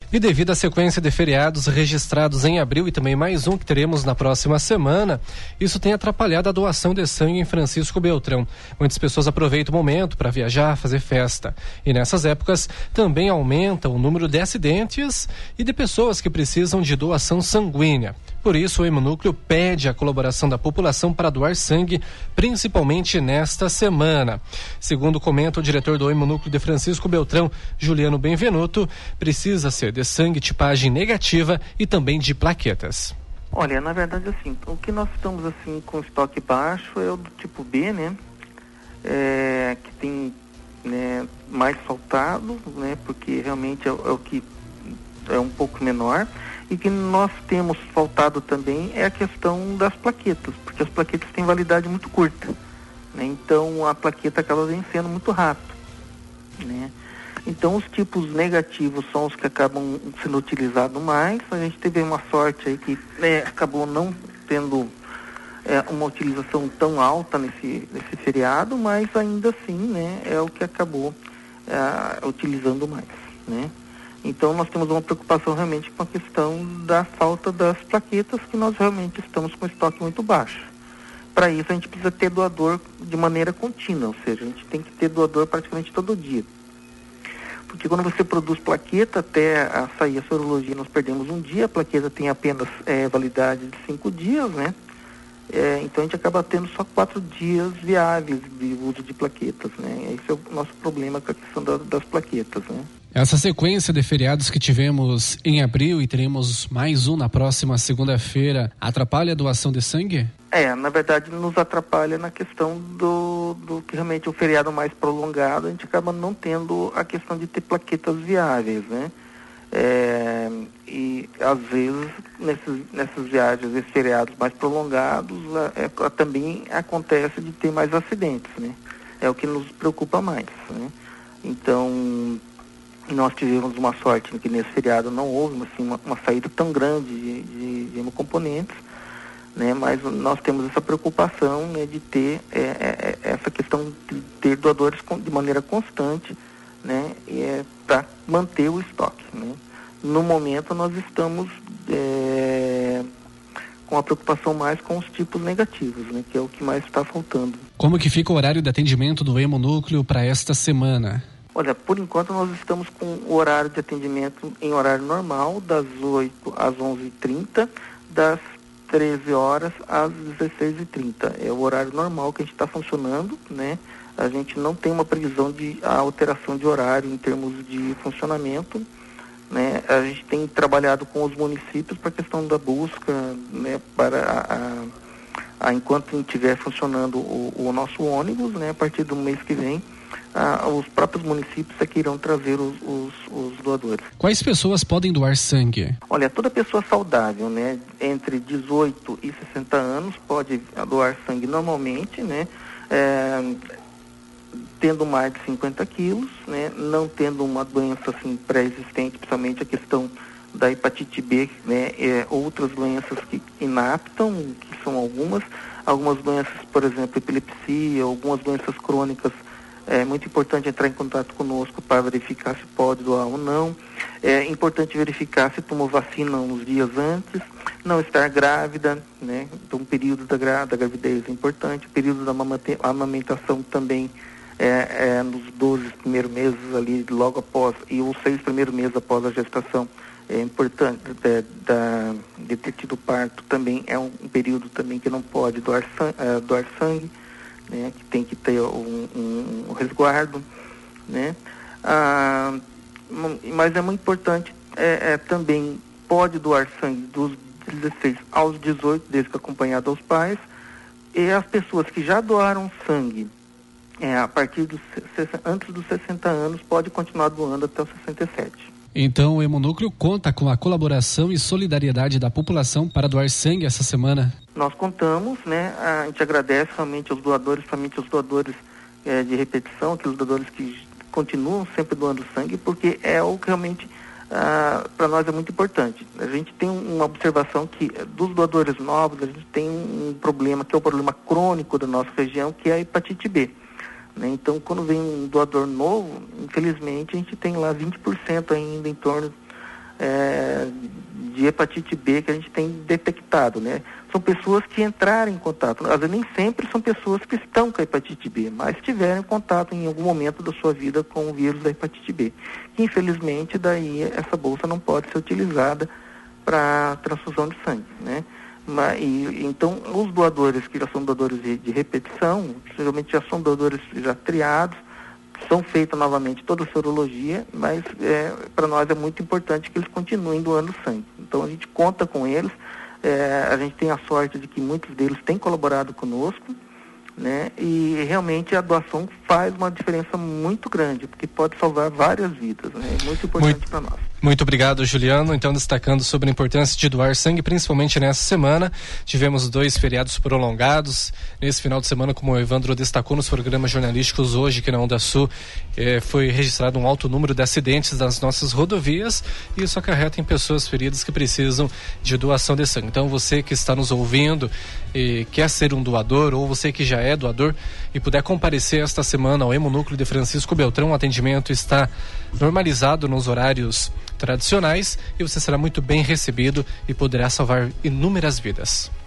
E devido à sequência de feriados registrados em abril e também mais um que teremos na próxima semana, isso tem atrapalhado a doação de sangue em Francisco Beltrão. Muitas pessoas aproveitam o momento para viajar, fazer festa. E nessas épocas também aumenta o número de acidentes e de pessoas que precisam de doação sanguínea. Por isso, o Hemonúcleo pede a colaboração da população para doar sangue, principalmente nesta semana. Segundo comenta o diretor do Hemonúcleo de Francisco Beltrão, Juliano Benvenuto, precisa-se de sangue tipagem negativa e também de plaquetas. Olha, na verdade, assim, o que nós estamos assim com estoque baixo é o do tipo B, né? Que tem, né, mais faltado, né? Porque realmente é o que é um pouco menor. E que nós temos faltado também é a questão das plaquetas, porque as plaquetas têm validade muito curta, né? Então a plaqueta acaba vencendo muito rápido, né? Então os tipos negativos são os que acabam sendo utilizados mais. A gente teve uma sorte aí que, né, acabou não tendo uma utilização tão alta nesse feriado, mas ainda assim, né, é o que acabou utilizando mais, né? Então nós temos uma preocupação realmente com a questão da falta das plaquetas, que nós realmente estamos com estoque muito baixo. Para isso a gente precisa ter doador de maneira contínua, ou seja, a gente tem que ter doador praticamente todo dia. Porque quando você produz plaqueta, até sair a sorologia nós perdemos um dia, a plaqueta tem apenas validade de 5 dias, né? Então a gente acaba tendo só 4 dias viáveis de uso de plaquetas, né? Esse é o nosso problema com a questão das plaquetas, né? Essa sequência de feriados que tivemos em abril e teremos mais um na próxima segunda-feira, atrapalha a doação de sangue? Na verdade nos atrapalha na questão do que realmente o feriado mais prolongado, a gente acaba não tendo a questão de ter plaquetas viáveis, né? E às vezes nessas viagens, esses feriados mais prolongados, também acontece de ter mais acidentes, né? É o que nos preocupa mais, né? Então nós tivemos uma sorte que nesse feriado não houve assim, uma saída tão grande de hemocomponentes, né? Mas nós temos essa preocupação, né, de ter essa questão de ter doadores de maneira constante, né? Para manter o estoque, né? No momento nós estamos com a preocupação mais com os tipos negativos, né? Que é o que mais está faltando. Como que fica o horário de atendimento do Hemonúcleo para esta semana? Olha, por enquanto nós estamos com o horário de atendimento em horário normal, das 8 às 11h30, das 13 horas às 16h30. É o horário normal que a gente está funcionando, né? A gente não tem uma previsão de alteração de horário em termos de funcionamento, né? A gente tem trabalhado com os municípios para a questão da busca, né? Para enquanto estiver funcionando o nosso ônibus, né? A partir do mês que vem, os próprios municípios é que irão trazer os doadores. Quais pessoas podem doar sangue? Olha, toda pessoa saudável, né, entre 18 e 60 anos pode doar sangue normalmente, né, tendo mais de 50 quilos, né, não tendo uma doença assim pré-existente, principalmente a questão da hepatite B, né, outras doenças que inaptam, que são algumas doenças, por exemplo, epilepsia, algumas doenças crônicas. É muito importante entrar em contato conosco para verificar se pode doar ou não. É importante verificar se tomou vacina uns dias antes, não estar grávida, né? Então o período da gravidez é importante, o período da amamentação também nos 12 primeiros meses ali, logo após, e os 6 primeiros meses após a gestação. É importante, de ter tido parto também é um período também que não pode doar sangue. Né, que tem que ter um resguardo, né? Mas é muito importante, também pode doar sangue dos 16 aos 18, desde que acompanhado aos pais, e as pessoas que já doaram sangue a partir antes dos 60 anos pode continuar doando até os 67. Então o Hemonúcleo conta com a colaboração e solidariedade da população para doar sangue essa semana? Nós contamos, né? A gente agradece realmente aos doadores, principalmente os doadores de repetição, aqueles doadores que continuam sempre doando sangue, porque é o que realmente para nós é muito importante. A gente tem uma observação que dos doadores novos, a gente tem um problema, que é o problema crônico da nossa região, que é a hepatite B. Né? Então, quando vem um doador novo, infelizmente, a gente tem lá 20% ainda em torno de hepatite B que a gente tem detectado, né? São pessoas que entraram em contato, às vezes nem sempre são pessoas que estão com a hepatite B, mas tiveram contato em algum momento da sua vida com o vírus da hepatite B. Que, infelizmente, daí essa bolsa não pode ser utilizada para transfusão de sangue, né? Então, os doadores que já são doadores de repetição, geralmente já são doadores já triados, são feitas novamente toda a sorologia, mas para nós é muito importante que eles continuem doando sangue. Então a gente conta com eles, a gente tem a sorte de que muitos deles têm colaborado conosco, né? E realmente a doação faz uma diferença muito grande, porque pode salvar várias vidas, né? Muito importante para nós. Muito obrigado, Juliano. Então, destacando sobre a importância de doar sangue, principalmente nessa semana. Tivemos 2 feriados prolongados. Nesse final de semana, como o Evandro destacou nos programas jornalísticos hoje, que na Onda Sul foi registrado um alto número de acidentes das nossas rodovias, e isso acarreta em pessoas feridas que precisam de doação de sangue. Então, você que está nos ouvindo e quer ser um doador, ou você que já é doador e puder comparecer esta semana ao Hemonúcleo de Francisco Beltrão, o atendimento está normalizado nos horários tradicionais e você será muito bem recebido e poderá salvar inúmeras vidas.